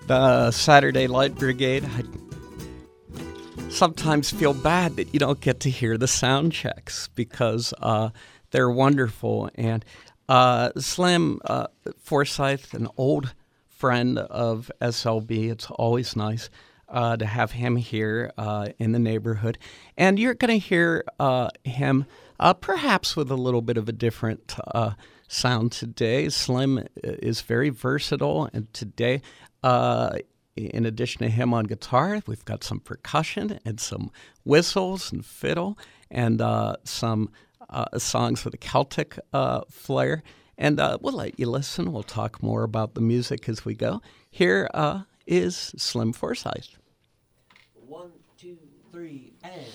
the Saturday Light Brigade. I sometimes feel bad that you don't get to hear the sound checks because they're wonderful. And Slim Forsyth, an old friend of SLB, it's always nice to have him here in the neighborhood. And you're going to hear him perhaps with a little bit of a different sound today. Slim is very versatile, and today, in addition to him on guitar, we've got some percussion and some whistles and fiddle and some songs with a Celtic flair. And we'll let you listen. We'll talk more about the music as we go. Here is Slim Forsyth. 1, 2, 3, and...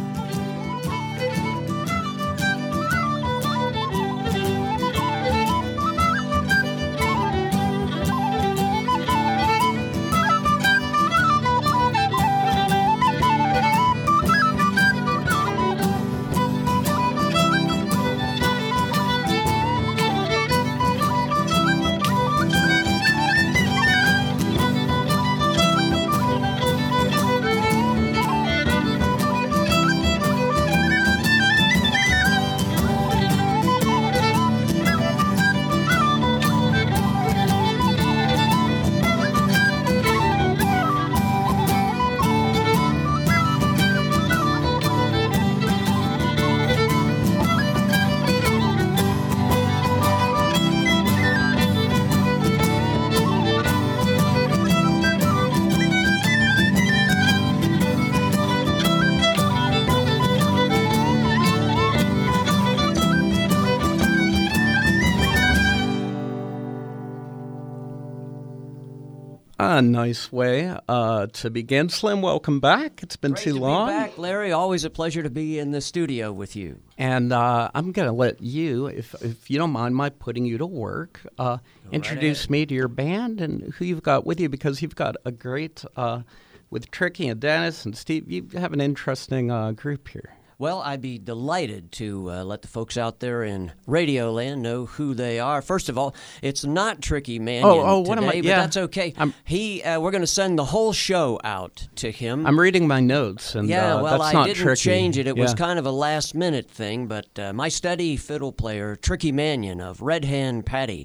A nice way to begin. Slim, welcome back. It's been Great too long. Be back, Larry. Always a pleasure to be in the studio with you. And I'm going to let you, if you don't mind my putting you to work, introduce me to your band and who you've got with you, because you've got a great, with Tricky and Dennis and Steve, you have an interesting group here. Well, I'd be delighted to let the folks out there in Radio Land know who they are. First of all, it's not Tricky Mannion today, but that's okay. We're going to send the whole show out to him. I'm reading my notes, and that's not I didn't tricky. change it. It was kind of a last-minute thing, but my steady fiddle player, Tricky Mannion of Red Hand Patty,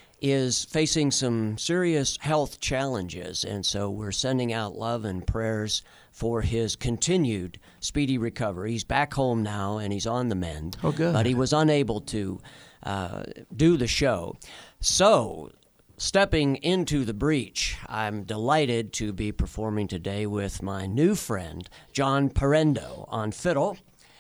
is facing some serious health challenges, and so we're sending out love and prayers for his continued speedy recovery. He's back home now, and he's on the mend. Oh, good. But he was unable to do the show. So, stepping into the breach, I'm delighted to be performing today with my new friend, John Parendo, on fiddle.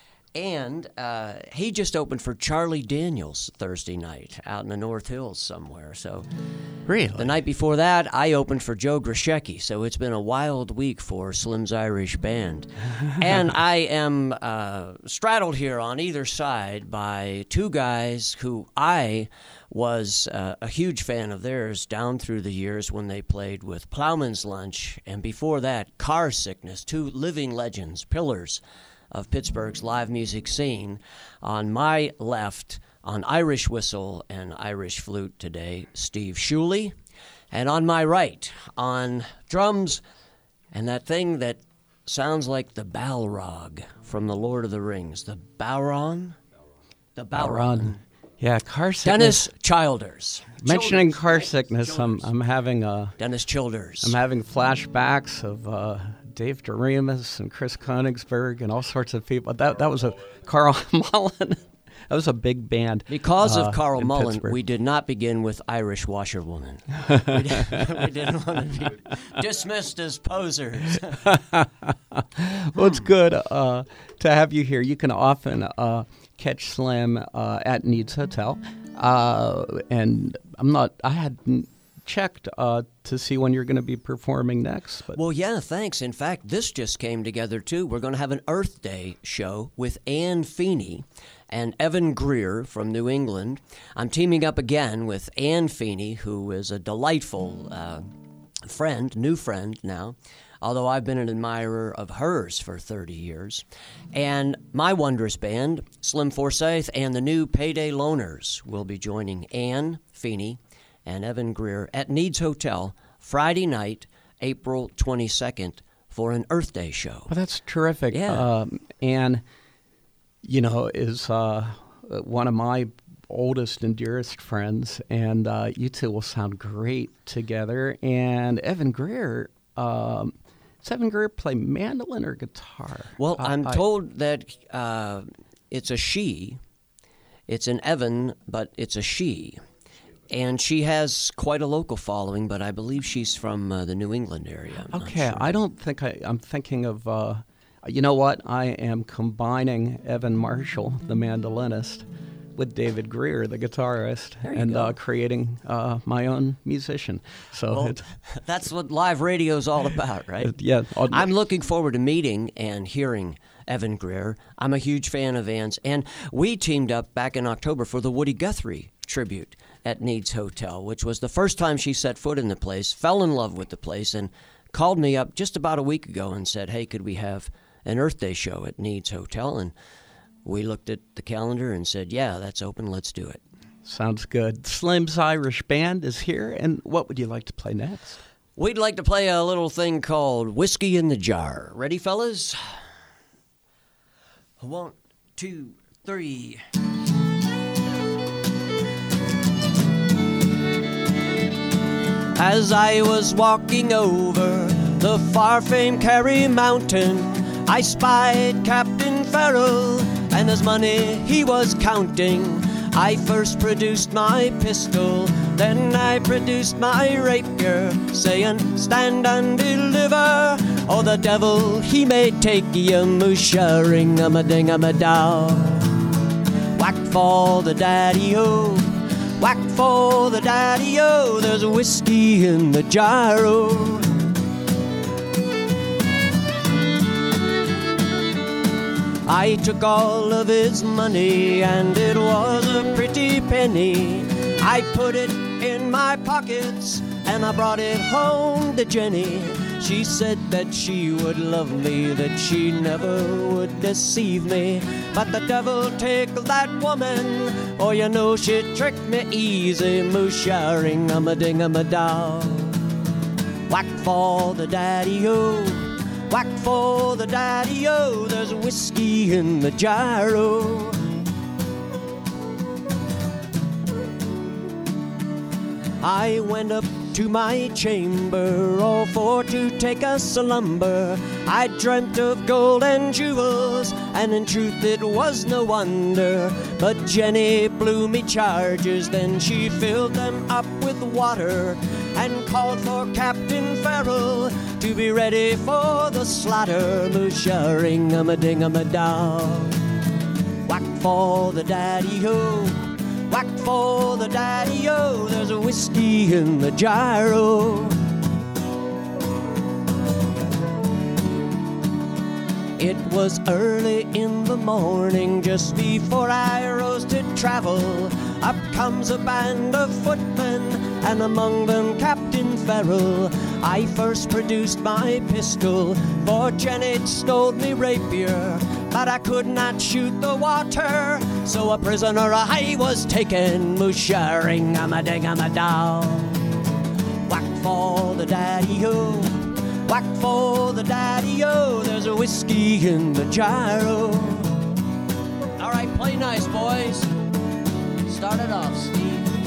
And he just opened for Charlie Daniels Thursday night out in the North Hills somewhere. So, really? The night before that, I opened for Joe Grishecki. So it's been a wild week for Slim's Irish Band. And I am straddled here on either side by two guys who I was a huge fan of theirs down through the years when they played with Plowman's Lunch. And before that, Car Sickness, two living legends, pillars of Pittsburgh's live music scene. On my left, on Irish whistle and Irish flute today, Steve Shuley. And on my right, on drums and that thing that sounds like the Balrog from The Lord of the Rings, the Balron? The Balron. Yeah, Car Sickness. Dennis Childers. Mentioning Car Sickness, I'm having Dennis Childers. I'm having flashbacks of Dave Doremus and Chris Konigsberg and all sorts of people. That was a Carl Mullen. That was a big band. Because of Carl Mullen, Pittsburgh. we did not begin with Irish Washerwoman. we didn't want to be dismissed as posers. Well, it's good to have you here. You can often catch Slim at Needs Hotel, and I hadn't checked to see when you're going to be performing next. But. Well, yeah, thanks. In fact, this just came together, too. We're going to have an Earth Day show with Ann Feeney and Evan Greer from New England. I'm teaming up again with Ann Feeney, who is a delightful new friend now, although I've been an admirer of hers for 30 years. And my wondrous band, Slim Forsyth and the new Payday Loners, will be joining Ann Feeney and Evan Greer at Needs Hotel Friday night, April 22nd, for an Earth Day show. Well, that's terrific. Yeah. And, is one of my oldest and dearest friends, and you two will sound great together. And Evan Greer, does Evan Greer play mandolin or guitar? Well, I'm told that it's a she. It's an Evan, but it's a she. And she has quite a local following, but I believe she's from the New England area. I'm not sure. I don't think I'm thinking of, you know what? I am combining Evan Marshall, the mandolinist, with David Greer, the guitarist, and creating my own musician. So that's what live radio is all about, right? Yeah. I'm looking forward to meeting and hearing Evan Greer. I'm a huge fan of Ann's, and we teamed up back in October for the Woody Guthrie tribute at Needs Hotel, which was the first time she set foot in the place, fell in love with the place, and called me up just about a week ago and said, hey, could we have an Earth Day show at Needs Hotel? And we looked at the calendar and said, yeah, that's open, let's do it. Sounds good. Slim's Irish Band is here, and what would you like to play next? We'd like to play a little thing called Whiskey in the Jar. Ready, fellas? 1, 2, 3... As I was walking over the far-famed Kerry Mountain, I spied Captain Farrell and his money he was counting. I first produced my pistol, then I produced my rapier, saying, stand and deliver, or the devil he may take you, mooshering-a-ma-ding-a-ma-dow. Whack for the daddy-o, whack for the daddy-o, there's a whiskey in the jar-o. I took all of his money, and it was a pretty penny. I put it in my pockets, and I brought it home to Jenny. She said that she would love me, that she never would deceive me. But the devil take that woman, or you know she'd trick me easy, mooshering-a-ma-ding-a-ma-dow. Whack for the daddy-o, whack for the daddy-o, there's whiskey in the jar-o. I went up to my chamber, all for to take a slumber. I dreamt of gold and jewels, and in truth it was no wonder. But Jenny blew me charges, then she filled them up with water, and called for Captain Farrell to be ready for the slaughter, mooshering-a-ma-ding-a-ma-dow. Whack for the daddy-o, whack for the daddy-o, there's a whiskey in the jar-o. It was early in the morning, just before I rose to travel. Up comes a band of footmen, and among them Captain Farrell. I first produced my pistol, for Jenny stole me rapier. But I could not shoot the water, so a prisoner I was taken, mooshering-a-ma-ding-a-ma-dow. Whack for the daddy-o, whack for the daddy-o, there's a whiskey in the jar-o. All right, play nice, boys. Start it off, Steve.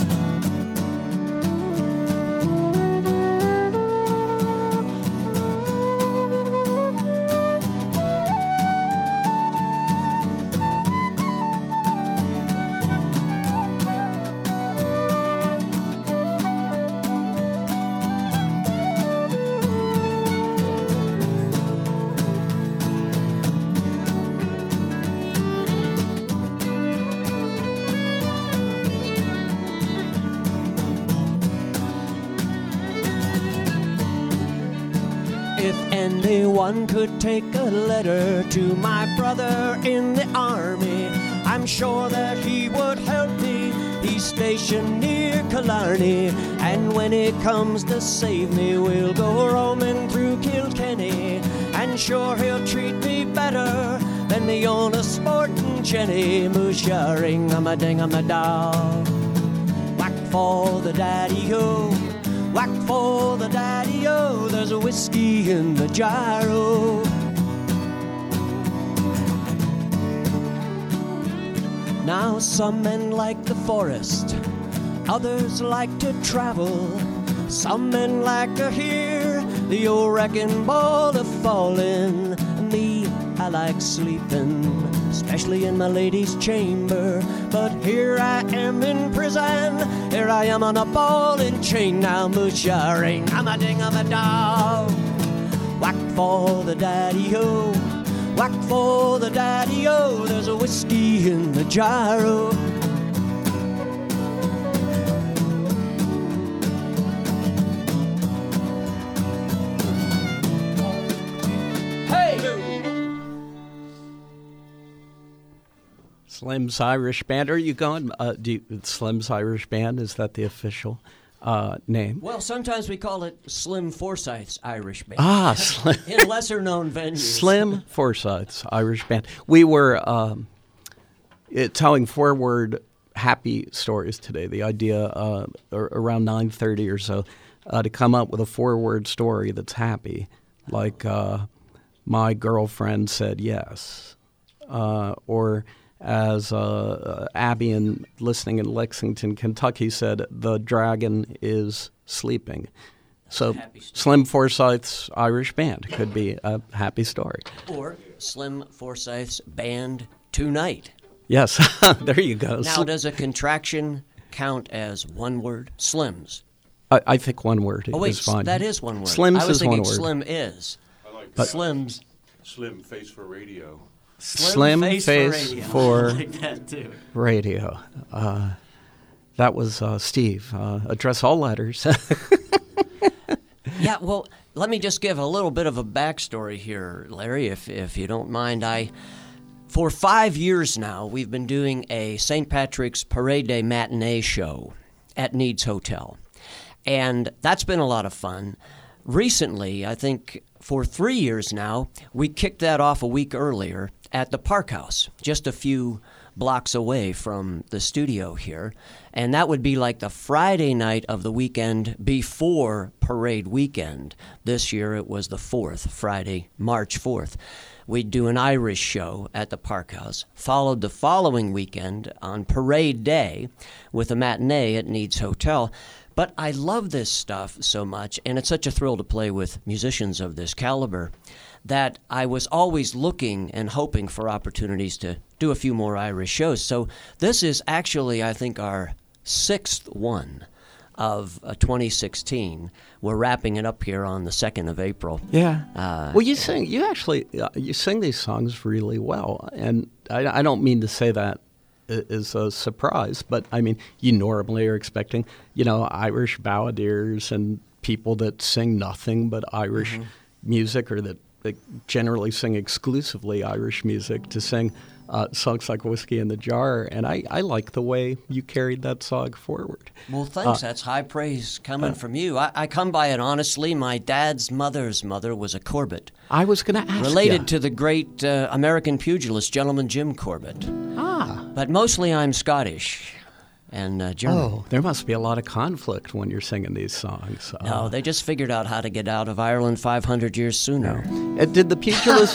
If anyone could take a letter to my brother in the army, I'm sure that he would help me. He's stationed near Killarney, and when he comes to save me, we'll go roaming through Kilkenny. And sure he'll treat me better than me on a sporting Jenny, mooshering-a-ma-ding-a-ma-dow. Whack for the daddy-o, Whack for the daddy-o, there's a whiskey in the gyro. Now some men like the forest, others like to travel. Some men like to hear the old wrecking ball a fallin'. Me, I like sleeping, especially in my lady's chamber. But here I am in prison, here I am on a ball and chain. Now musha ring, I'm a ding of a dog. Whack for the daddy-o, whack for the daddy-o, there's a whiskey in the gyro. Slim's Irish Band. Are you going? Slim's Irish Band, is that the official name? Well, sometimes we call it Slim Forsyth's Irish Band. Ah, Slim. In lesser-known venues. Slim Forsyth's Irish Band. We were telling forward happy stories today. The idea around 9:30 or so to come up with a forward story that's happy, like my girlfriend said yes, or as Abby, listening in Lexington, Kentucky, said, the dragon is sleeping. So Slim Forsyth's Irish Band could be a happy story. Or Slim Forsyth's Band Tonight. Yes, there you go. Now, does a contraction count as one word? Slims. I think one word is fine. Oh, that is one word. Slims I was is thinking one word. Slim is. I like but Slims. Slim Face for Radio. Slim Face for I like that too. Radio. That was Steve. Address all letters. Yeah, well, let me just give a little bit of a backstory here, Larry, if you don't mind. For 5 years now, we've been doing a St. Patrick's Parade Day matinee show at Needs Hotel. And that's been a lot of fun. Recently, I think for 3 years now, we kicked that off a week earlier at the Park House, just a few blocks away from the studio here. And that would be like the Friday night of the weekend before Parade Weekend. This year it was the 4th, Friday, March 4th. We'd do an Irish show at the Park House, followed the following weekend on Parade Day with a matinee at Needs Hotel. But I love this stuff so much, and it's such a thrill to play with musicians of this caliber, that I was always looking and hoping for opportunities to do a few more Irish shows. So this is actually, I think, our 6th one of 2016. We're wrapping it up here on the 2nd of April. Yeah. Well, you sing these songs really well, and I don't mean to say that is a surprise, but I mean, you normally are expecting, Irish balladeers and people that sing nothing but Irish music, or that generally sing exclusively Irish music, to sing songs like Whiskey in the Jar, and I like the way you carried that song forward. Well, thanks. That's high praise coming from you. I come by it honestly. My dad's mother's mother was a Corbett. I was going to ask related to the great American pugilist, gentleman Jim Corbett. But mostly I'm Scottish and German. Oh, there must be a lot of conflict when you're singing these songs. No, they just figured out how to get out of Ireland 500 years sooner. Did the pugilist...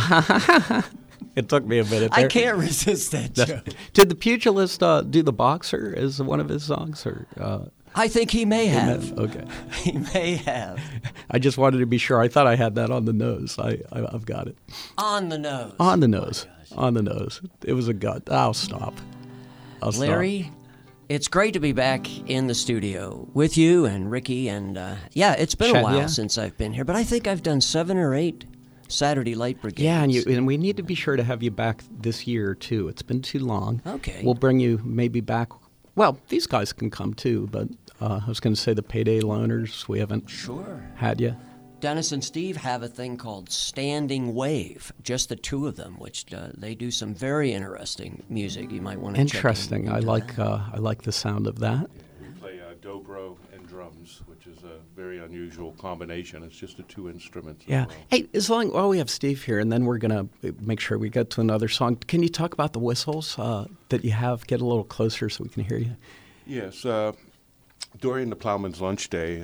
It took me a minute there. I can't resist that joke. Did the pugilist do The Boxer as one of his songs? Or I think he may have. Okay. He may have. I just wanted to be sure. I thought I had that on the nose. I've got it. On the nose. On the nose. On the nose. It was a gut. I'll stop. Larry, it's great to be back in the studio with you and Ricky. And it's been a while since I've been here, but I think I've done 7 or 8 Saturday Light Brigades. Yeah, and we need to be sure to have you back this year, too. It's been too long. Okay. We'll bring you maybe back. Well, these guys can come, too, but I was going to say the Payday Loners. We haven't had you. Dennis and Steve have a thing called Standing Wave, just the two of them, which they do some very interesting music. You might want to Interesting. check I like the sound of that. We play dobro and drums, which is a very unusual combination. It's just the 2 instruments. Yeah. Hey, we have Steve here, and then we're going to make sure we get to another song. Can you talk about the whistles that you have? Get a little closer so we can hear you. Yes. during the Plowman's Lunch Day,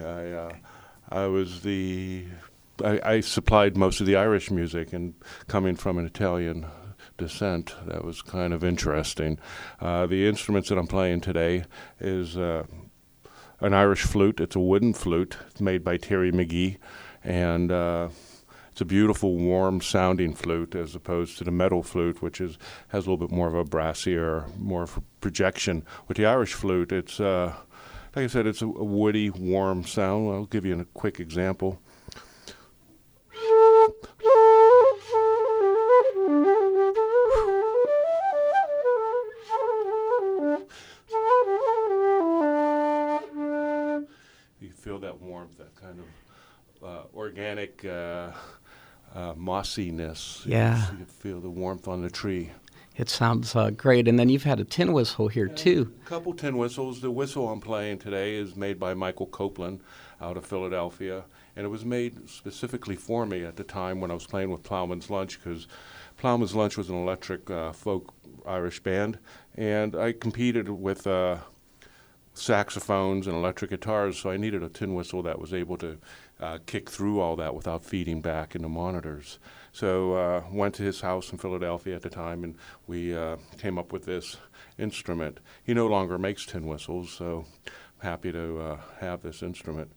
I supplied most of the Irish music, and coming from an Italian descent, that was kind of interesting. The instruments that I'm playing today is an Irish flute. It's a wooden flute. It's made by Terry McGee, and it's a beautiful, warm-sounding flute as opposed to the metal flute, which has a little bit more of a brassier, more of a projection. With the Irish flute, it's like I said, it's a woody, warm sound. I'll give you a quick example. You feel that warmth, that kind of organic mossiness. Yeah. You feel the warmth on the tree. It sounds great. And then you've had a tin whistle here, too. A couple tin whistles. The whistle I'm playing today is made by Michael Copeland out of Philadelphia. And it was made specifically for me at the time when I was playing with Plowman's Lunch, because Plowman's Lunch was an electric folk Irish band. And I competed with saxophones and electric guitars, so I needed a tin whistle that was able to kick through all that without feeding back into monitors. So went to his house in Philadelphia at the time, and we came up with this instrument. He no longer makes tin whistles, so I'm happy to have this instrument.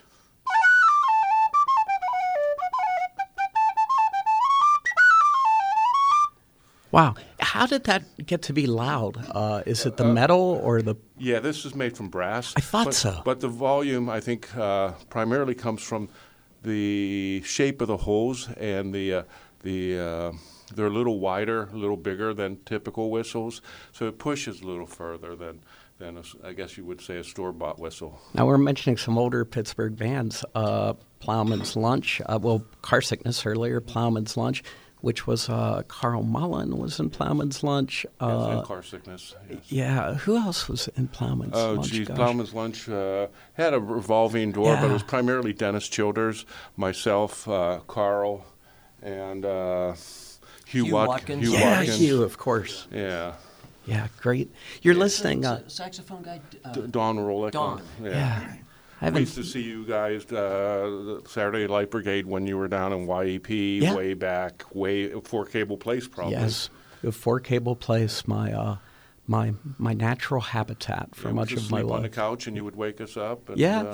Wow. How did that get to be loud? Is it the metal or the... Yeah, this is made from brass. I thought so. But the volume, I think, primarily comes from the shape of the holes, and they're a little wider, a little bigger than typical whistles, so it pushes a little further than I guess you would say a store-bought whistle. Now, we're mentioning some older Pittsburgh bands, Plowman's Lunch, Car Sickness earlier, Plowman's Lunch, which was Carl Mullen was in Plowman's Lunch. And Car Sickness, yes. Yeah. Who else was in Plowman's Lunch? Oh, geez. Plowman's Lunch had a revolving door, but it was primarily Dennis Childers, myself, Carl, and Hugh Watkins. Hugh, of course. Yeah. Yeah, great. You're listening. Saxophone guy? Don Rolick. Don. Yeah. We used to see you guys, Saturday Light Brigade, when you were down in YEP way back, before Cable Place, probably. Yes, before Cable Place, my natural habitat for much of my life. Sleep on the couch, and you would wake us up. And, yeah.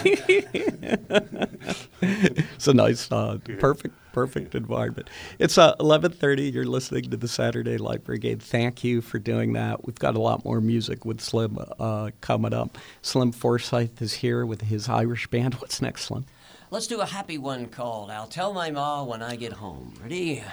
It's a nice, perfect environment. It's 11:30. You're listening to the Saturday Light Brigade. Thank you for doing that. We've got a lot more music with Slim coming up. Slim Forsyth is here with his Irish band. What's next, Slim? Let's do a happy one called I'll Tell My Ma When I Get Home. Ready?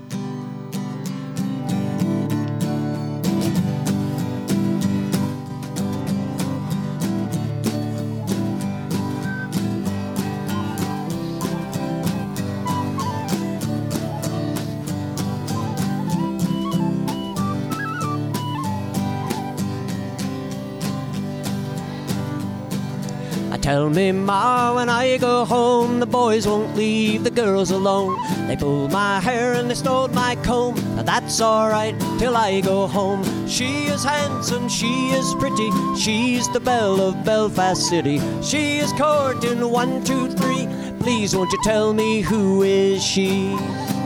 Tell me, Ma, when I go home, the boys won't leave the girls alone. They pulled my hair and they stole my comb, but that's alright till I go home. She is handsome, she is pretty, she's the belle of Belfast City. She is courting 1, 2, 3, please won't you tell me who is she?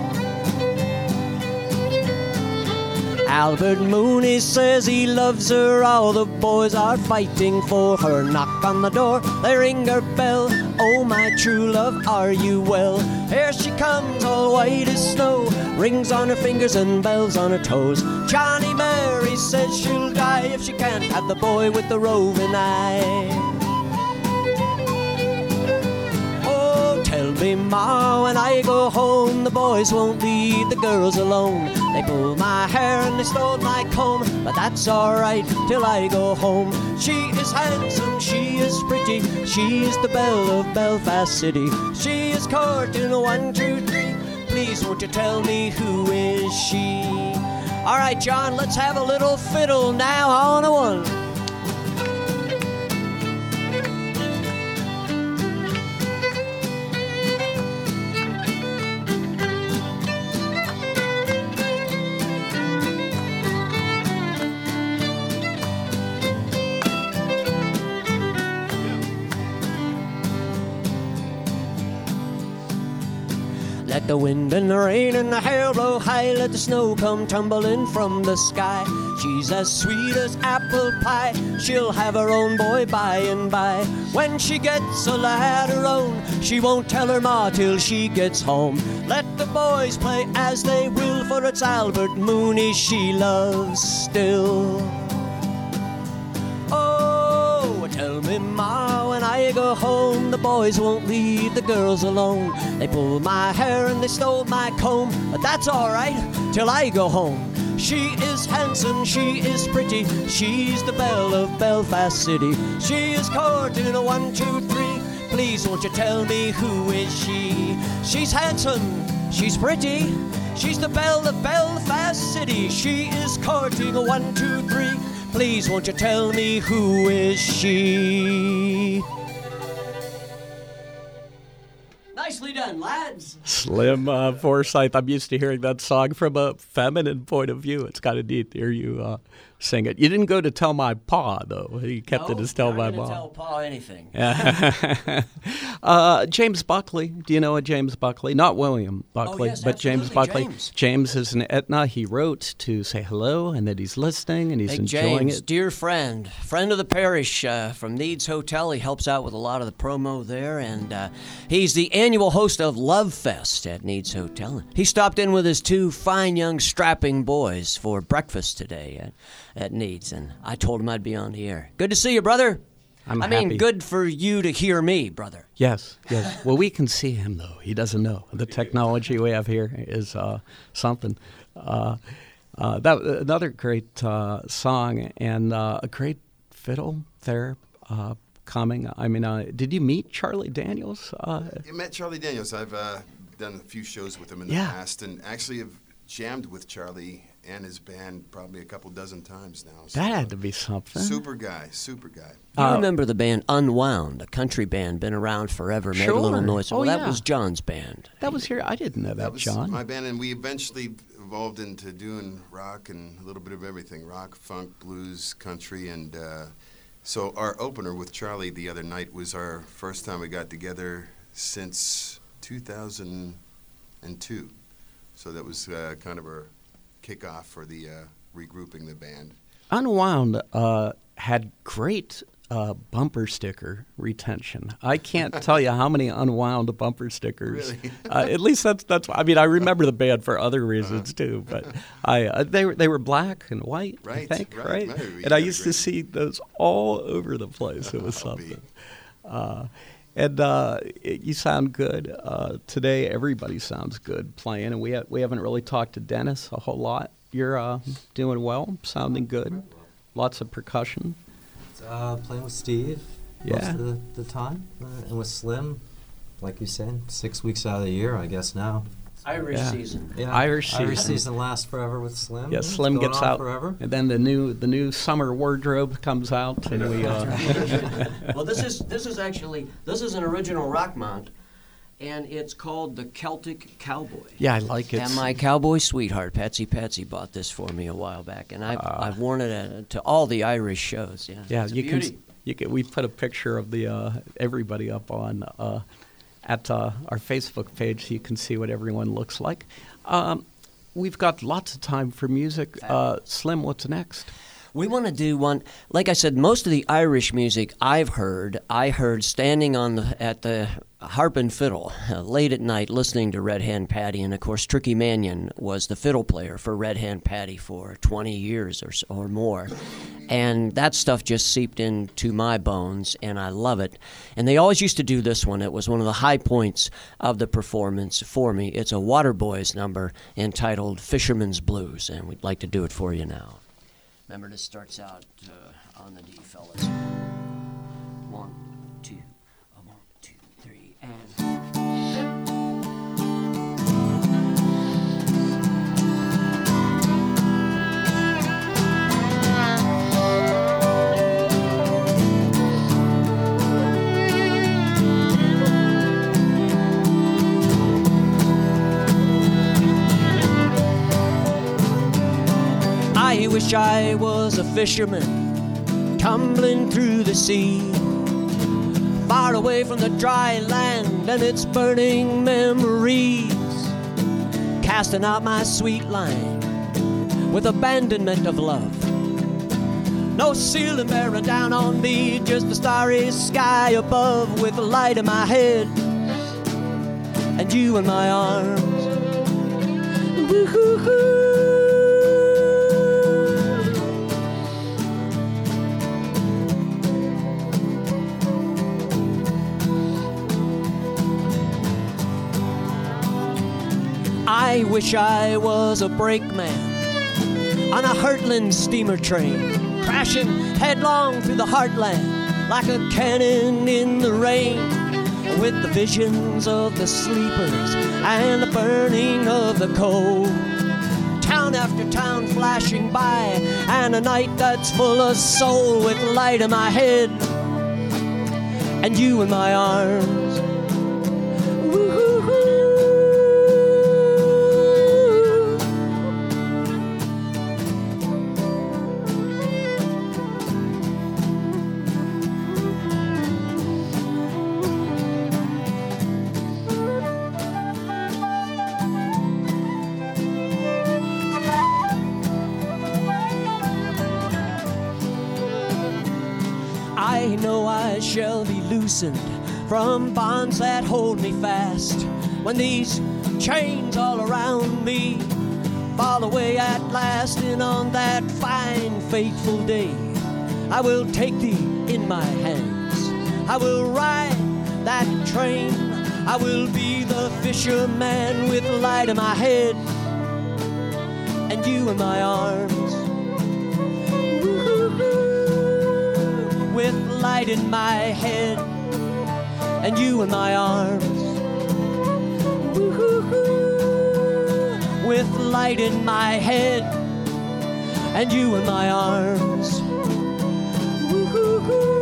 Albert Mooney says he loves her, all the boys are fighting for her. Knock on the door, they ring her bell, oh my true love, are you well? Here she comes, all white as snow, rings on her fingers and bells on her toes. Johnny Mary says she'll die if she can't have the boy with the roving eye. Tell me, Ma, when I go home, the boys won't leave the girls alone. They pulled my hair and they stole my comb, but that's alright till I go home. She is handsome, she is pretty, she's the belle of Belfast City. She is courting 1, 2, 3, please won't you tell me who is she? Alright, John, let's have a little fiddle now on a one. Let the wind and the rain and the hail blow high. Let the snow come tumbling from the sky. She's as sweet as apple pie. She'll have her own boy by and by. When she gets a lad her own, she won't tell her ma till she gets home. Let the boys play as they will, for it's Albert Mooney she loves still. Oh, tell me, ma, when I go home, the boys won't leave the girls alone. They pulled my hair and they stole my comb, but that's all right till I go home. She is handsome, she is pretty, she's the belle of Belfast City. She is courting a 1, 2, 3. Please won't you tell me who is she? She's handsome, she's pretty, she's the belle of Belfast City. She is courting a 1, 2, 3. Please won't you tell me who is she? Nicely done, lads. Slim Forsyth. I'm used to hearing that song from a feminine point of view. It's kind of neat to hear you sing it. You didn't go to Tell My Pa, though. You kept it as Tell My Ma. No, tell Pa anything. James Buckley. Do you know a James Buckley? Not William Buckley, yes, but James Buckley. James. James is an Etna. He wrote to say hello and that he's listening and he's Big enjoying James, it. dear friend of the parish from Needs Hotel. He helps out with a lot of the promo there, and he's the annual host of Love Fest at Needs Hotel. He stopped in with his 2 fine young strapping boys for breakfast today at Needs, and I told him I'd be on the air. Good to see you, brother. I mean, happy. good for you to hear me, brother. Yes. Well, we can see him, though. He doesn't know. The technology we have here is something. Another great song and a great fiddle there coming. I mean, did you meet Charlie Daniels? I met Charlie Daniels. I've done a few shows with him in the past, and actually have jammed with Charlie and his band probably a couple dozen times now. So, that had to be something. Super guy. You remember the band Unwound, a country band, been around forever, made a little noise. Well, that was John's band. That was here. I didn't know that, was John. my band, and we eventually evolved into doing rock and a little bit of everything: rock, funk, blues, country, and so our opener with Charlie the other night was our first time we got together since 2002. So that was kind of our kickoff for the regrouping the band. Unwound had great bumper sticker retention. I can't tell you how many Unwound bumper stickers. Really? At least that's. I mean, I remember the band for other reasons too, but they were black and white. Right, I think, right. And I used to see those all over the place. It was something. And you sound good today. Everybody sounds good playing, and we haven't really talked to Dennis a whole lot. You're doing well, sounding good. Lots of percussion. Playing with Steve most of the time, and with Slim, like you said, 6 weeks out of the year, I guess now. Irish season. Yeah, Irish season lasts forever with Slim. Yeah, Slim gets out forever. and then the new summer wardrobe comes out, and we. Well, this is an original Rockmont, and it's called the Celtic Cowboy. Yeah, I like it. And my cowboy sweetheart, Patsy bought this for me a while back, and I've worn it to all the Irish shows. Yeah, it's a beauty. We put a picture of the everybody up on at our Facebook page, so you can see what everyone looks like. We've got lots of time for music. Slim, what's next? We want to do one. Like I said, most of the Irish music I heard standing at the harp and fiddle late at night listening to Red Hand Patty. And, of course, Tricky Mannion was the fiddle player for Red Hand Patty for 20 years or more. And that stuff just seeped into my bones, and I love it. And they always used to do this one. It was one of the high points of the performance for me. It's a Waterboys number entitled Fisherman's Blues, and we'd like to do it for you now. Remember, this starts out on the D, fellas. 1, 2, 1, 2, 3, and... I wish I was a fisherman tumbling through the sea, far away from the dry land and its burning memories. casting out my sweet line with abandonment of love. No ceiling bearing down on me, just the starry sky above with the light in my head and you in my arms. Woo-hoo-hoo. I wish I was a brakeman on a Heartland steamer train, crashing headlong through the heartland like a cannon in the rain, with the visions of the sleepers and the burning of the coal. Town after town flashing by, and a night that's full of soul, with light in my head and you in my arms. Woo-hoo-hoo. I know I shall be loosened from bonds that hold me fast when these chains all around me fall away at last. And on that fine, fateful day, I will take thee in my hands. I will ride that train. I will be the fisherman with light in my head and you in my arms. With light in my head and you in my arms. Woo-hoo-hoo. With light in my head and you in my arms. Woo-hoo-hoo.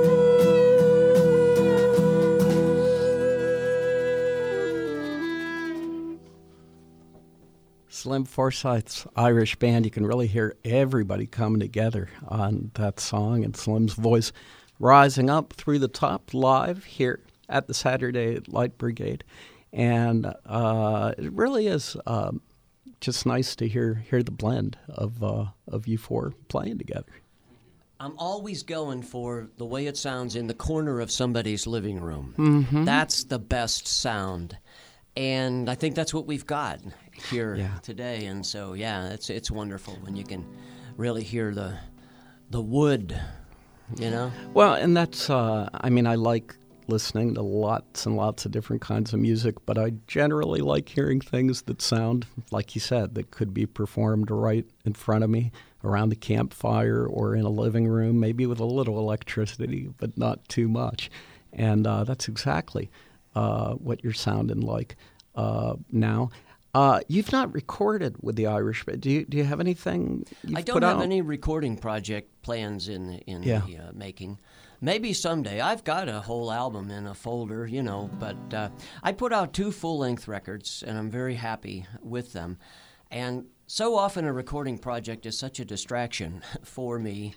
Slim Forsyth's Irish Band. You can really hear everybody coming together on that song, and Slim's voice rising up through the top live here at the Saturday Light Brigade. And it really is just nice to hear the blend of you four playing together. I'm always going for the way it sounds in the corner of somebody's living room. Mm-hmm. That's the best sound. And I think that's what we've got here today. And so, yeah, it's wonderful when you can really hear the wood, you know? Well, and that's, I mean, I like listening to lots and lots of different kinds of music, but I generally like hearing things that sound, like you said, that could be performed right in front of me around the campfire or in a living room, maybe with a little electricity, but not too much. And that's exactly what you're sounding like now. You've not recorded with the Irish Band. Do you have anything you've I don't put have out? any recording project plans in the making. Maybe someday. I've got a whole album in a folder, you know, but I put out 2 full-length records, and I'm very happy with them. And so often a recording project is such a distraction for me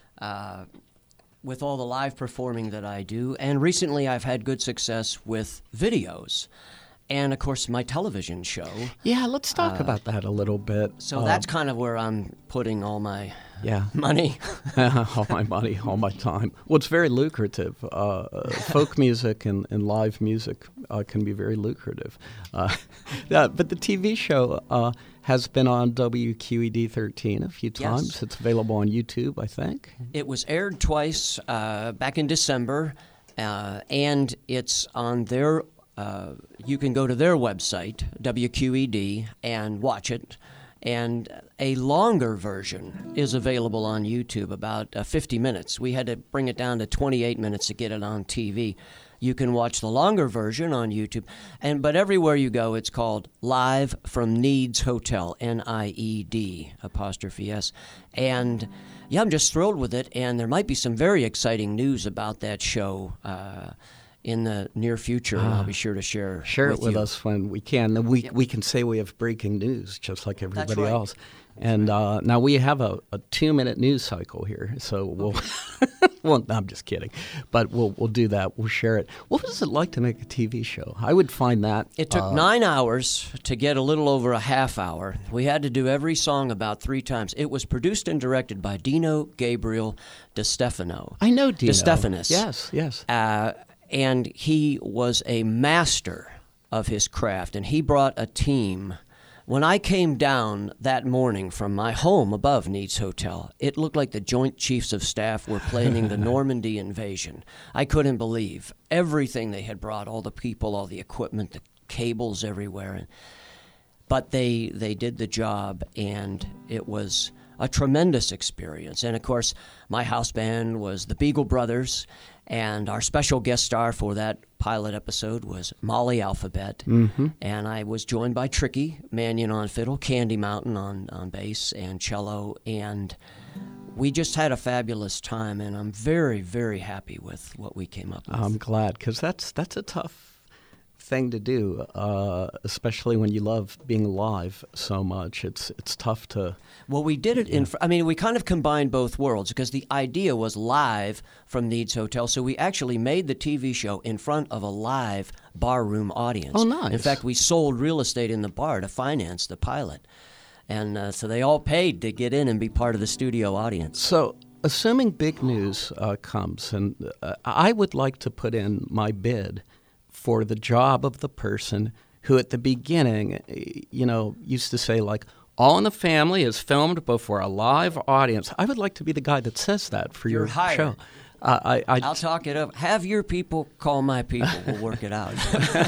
with all the live performing that I do. And recently I've had good success with videos. And, of course, my television show. Yeah, let's talk about that a little bit. So that's kind of where I'm putting all my money. All my money, all my time. Well, it's very lucrative. Folk music and live music can be very lucrative. But the TV show has been on WQED 13 a few times. Yes. It's available on YouTube, I think. It was aired twice back in December, and it's on their you can go to their website, WQED, and watch it. And a longer version is available on YouTube, about 50 minutes. We had to bring it down to 28 minutes to get it on TV. You can watch the longer version on YouTube. But everywhere you go, it's called Live from Needs Hotel, NIED''S. And yeah, I'm just thrilled with it. And there might be some very exciting news about that show in the near future, and I'll be sure to share it with you. us when we can. And we can say we have breaking news, just like everybody right. else. And now we have a 2-minute news cycle here, so we'll. Well, no, I'm just kidding, but we'll do that. We'll share it. What was it like to make a TV show? I would find that it took 9 hours to get a little over a half hour. We had to do every song about 3 times. It was produced and directed by Dino Gabriel DeStefano. I know Dino. DeStefanis. Yes. And he was a master of his craft, and he brought a team. When I came down that morning from my home above Needs Hotel, it looked like the Joint Chiefs of Staff were planning the Normandy invasion. I couldn't believe everything they had brought, all the people, all the equipment, the cables everywhere. But they did the job, and it was a tremendous experience. And, of course, my house band was the Beagle Brothers, and our special guest star for that pilot episode was Molly Alphabet. Mm-hmm. And I was joined by Tricky Mannion on fiddle, Candy Mountain on bass and cello. And we just had a fabulous time, and I'm very, very happy with what we came up with. I'm glad, because that's a tough thing to do, especially when you love being live so much. It's tough to... Well, we did it we kind of combined both worlds, because the idea was live from Needs Hotel, so we actually made the TV show in front of a live barroom audience. Oh, nice. In fact, we sold real estate in the bar to finance the pilot. And so they all paid to get in and be part of the studio audience. So, assuming big news comes, and I would like to put in my bid for the job of the person who at the beginning, used to say, like, All in the Family is filmed before a live audience. I would like to be the guy that says that for your hired. show. I'll talk it up. Have your people call my people. We'll work it out.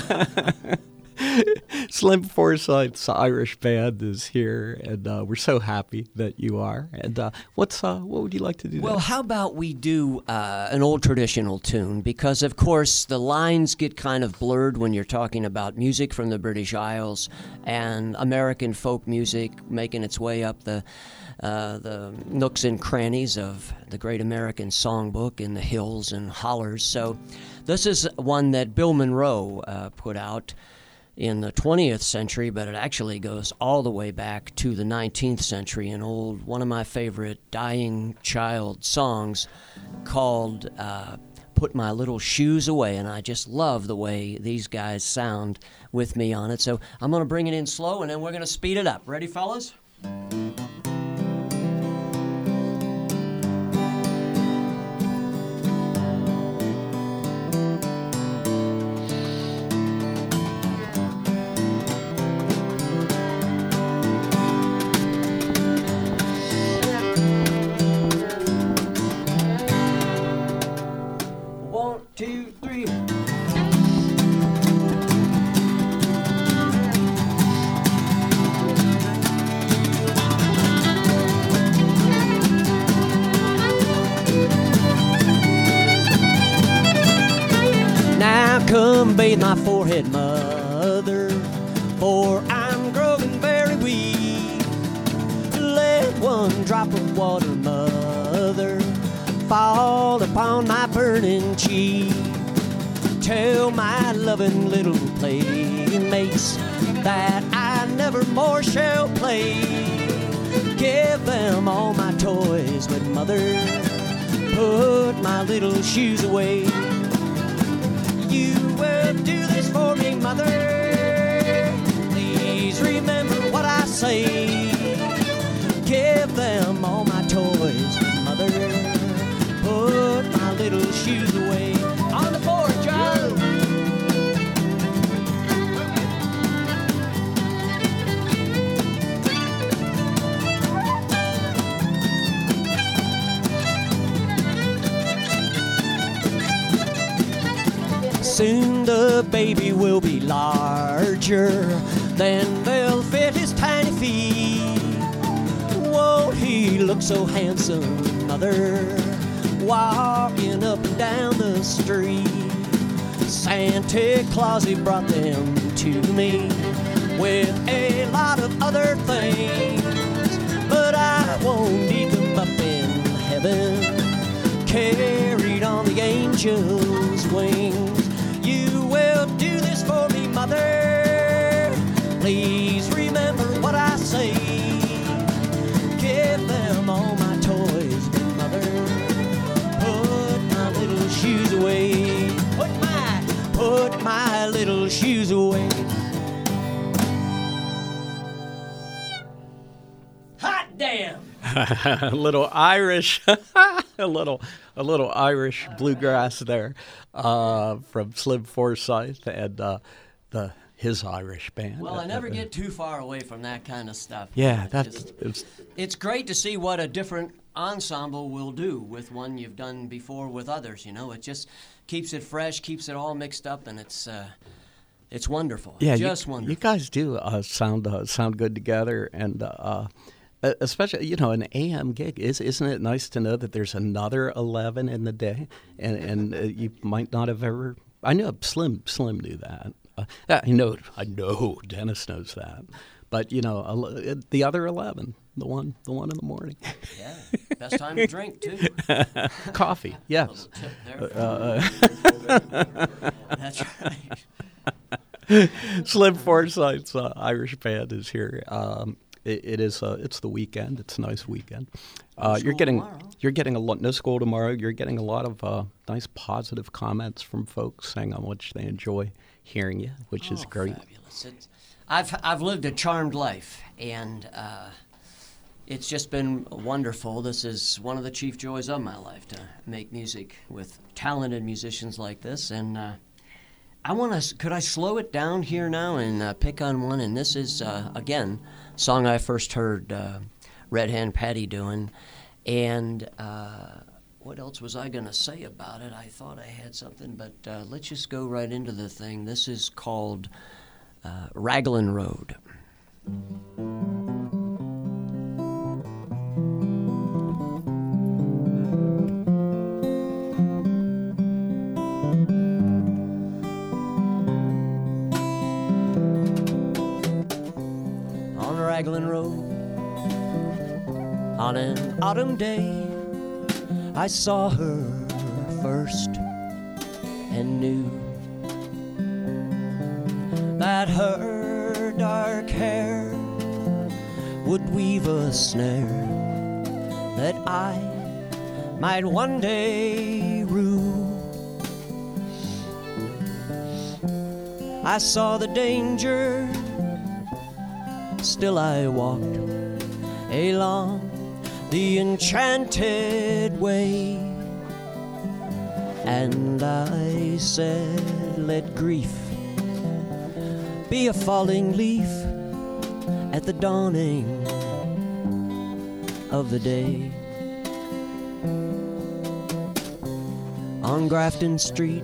Slim Forsyth's Irish Band is here, and we're so happy that you are. And what would you like to do? Well, how about we do an old traditional tune? Because, of course, the lines get kind of blurred when you're talking about music from the British Isles and American folk music making its way up the nooks and crannies of the Great American Songbook in the hills and hollers. So this is one that Bill Monroe put out in the 20th century, but it actually goes all the way back to the 19th century, one of my favorite dying child songs called Put My Little Shoes Away, and I just love the way these guys sound with me on it. So I'm going to bring it in slow, and then we're going to speed it up. Ready, fellas? Come bathe my forehead, mother, for I'm growing very weak. Let one drop of water, mother, fall upon my burning cheek. Tell my loving little playmates that I never more shall play. Give them all my toys, but mother, put my little shoes away. You will do this for me, mother. Please remember what I say. Give them all my toys, mother. Put my little shoes away. On the board, Joe. Soon the baby will be larger than they'll fit his tiny feet. Won't he look so handsome, mother, walking up and down the street? Santa Claus, he brought them to me with a lot of other things, but I won't need them up in heaven, carried on the angel's wings. Please remember what I say. Give them all my toys, good mother. Put my little shoes away. Put my little shoes away. Hot damn! A little Irish, a little Irish bluegrass there from Slim Forsyth and his Irish band. Well, I never get too far away from that kind of stuff. Yeah, it's great to see what a different ensemble will do with one you've done before with others. You know, it just keeps it fresh, keeps it all mixed up, and it's wonderful. Yeah, just wonderful. You guys do sound good together, and especially an AM gig. Isn't it nice to know that there's another 11 in the day, and you might not have ever. I know Slim knew that. I know Dennis knows that, but the other 11, the one in the morning. Yeah, best time to drink too. Coffee, yes. That's right. Slim Forsyth's Irish band is here. It's the weekend. It's a nice weekend. You're getting a lot. No school tomorrow. You're getting a lot of nice positive comments from folks saying how much they enjoy hearing you, which is great. Fabulous. I've lived a charmed life, and it's just been wonderful. This is one of the chief joys of my life, to make music with talented musicians like this. And could I slow it down here now and pick on one? And this is again, a song I first heard Red Hand Patty doing, and what else was I going to say about it? I thought I had something, but let's just go right into the thing. This is called Raglan Road. On Raglan Road, on an autumn day, I saw her first and knew that her dark hair would weave a snare that I might one day rue. I saw the danger, still I walked along the enchanted way, and I said, let grief be a falling leaf at the dawning of the day. On Grafton Street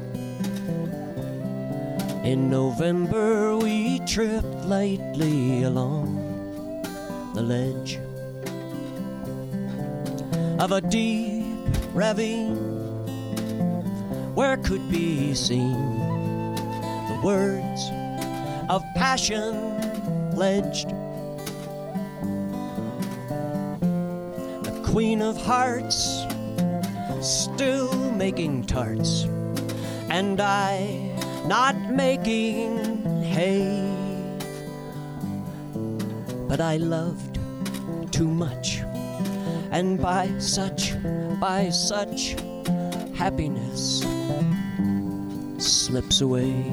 in November we tripped lightly along the ledge of a deep ravine where could be seen the words of passion pledged. The Queen of Hearts still making tarts, and I not making hay. But I loved too much, and by such happiness slips away.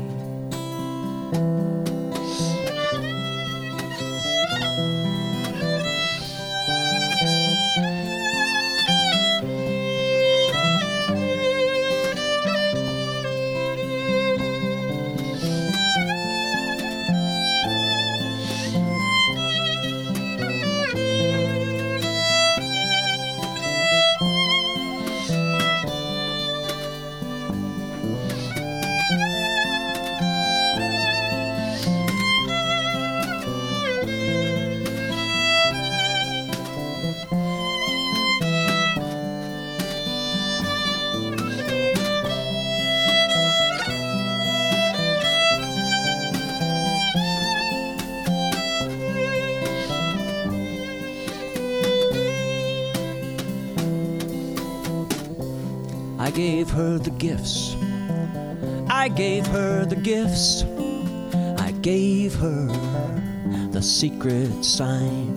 I gave her the gifts, I gave her the gifts, I gave her the secret sign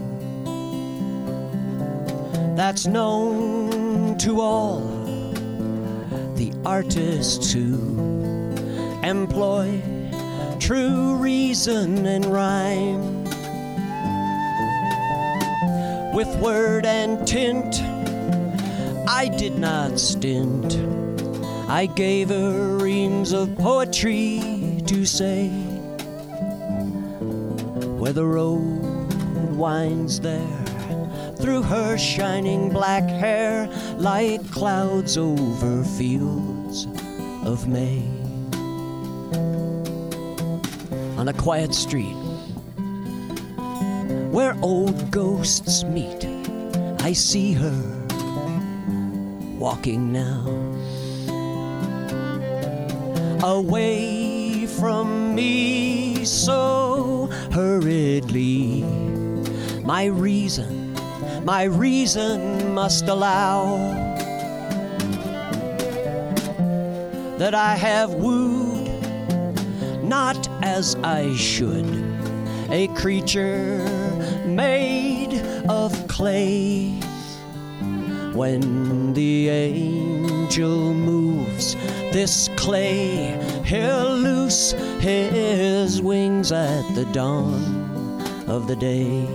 that's known to all the artists who employ true reason and rhyme. With word and tint, I did not stint. I gave her reams of poetry to say. Where the road winds there, through her shining black hair, like clouds over fields of May. On a quiet street, where old ghosts meet, I see her walking now. Away from me so hurriedly, my reason must allow that I have wooed, not as I should, a creature made of clay. When the angel moves this clay, he'll loose his wings at the dawn of the day.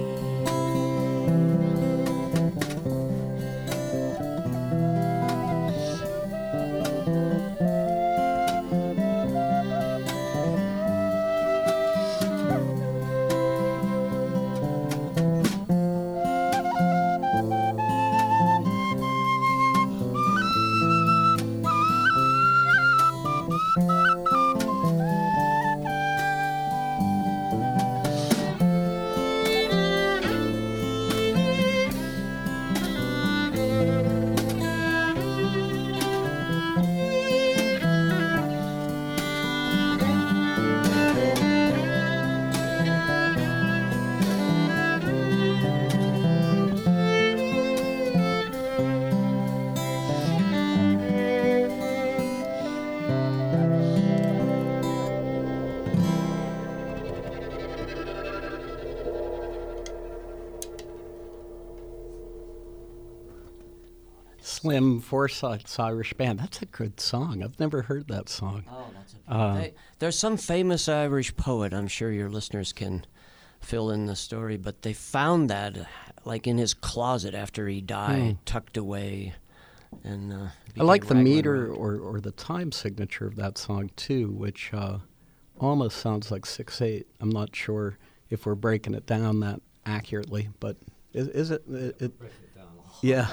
Slim Forsyth's Irish Band. That's a good song. I've never heard that song. Oh, that's a there's some famous Irish poet, I'm sure your listeners can fill in the story, but they found that like in his closet after he died, tucked away. And I like the meter or the time signature of that song too, which almost sounds like 6/8. I'm not sure if we're breaking it down that accurately, but is it? Yeah.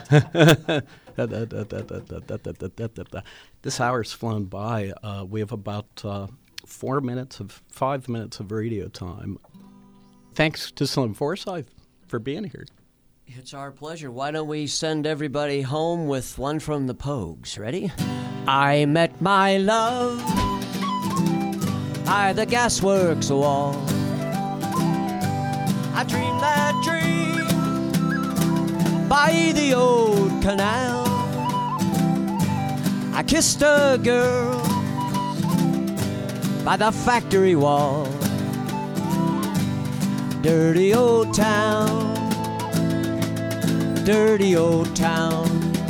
This hour's flown by. We have about 5 minutes of radio time. Thanks to Slim Forsyth for being here. It's our pleasure. Why don't we send everybody home with one from the Pogues? Ready? I met my love by the gasworks wall. I dreamed that dream by the old canal. I kissed a girl by the factory wall. Dirty old town, dirty old town.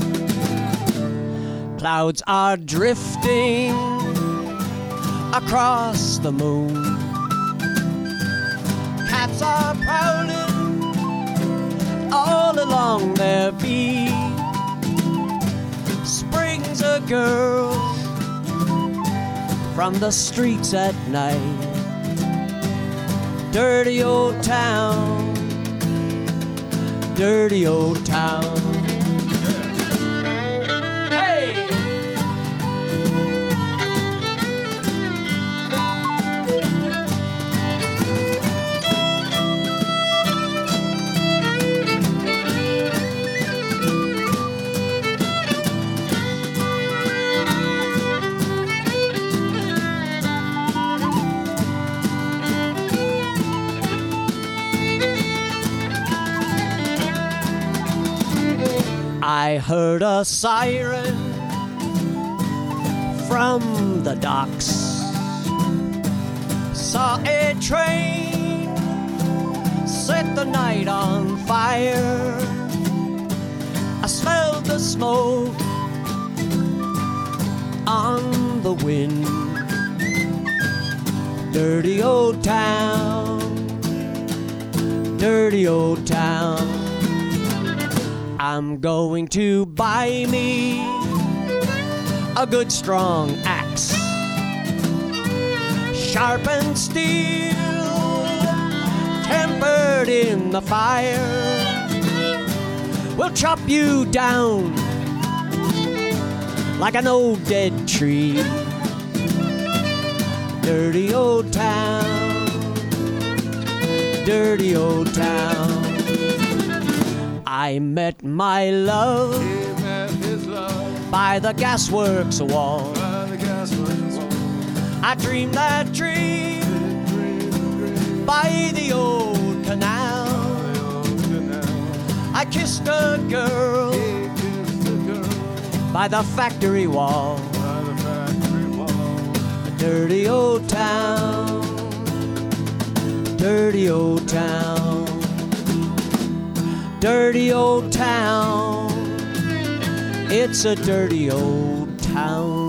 Clouds are drifting across the moon. Cats are prowling all along their beat. Springs a girl from the streets at night. Dirty old town, dirty old town. Hey! I heard a siren from the docks, saw a train light on fire. I smelled the smoke on the wind. Dirty old town, dirty old town. I'm going to buy me a good strong axe, sharpened steel, tempered in the fire. We'll chop you down like an old dead tree. Dirty old town, dirty old town. I met my love, by the gasworks wall. I dreamed that dream by the old canal. I kissed a girl by the factory wall. Dirty old town, dirty old town, dirty old town. It's a dirty old town.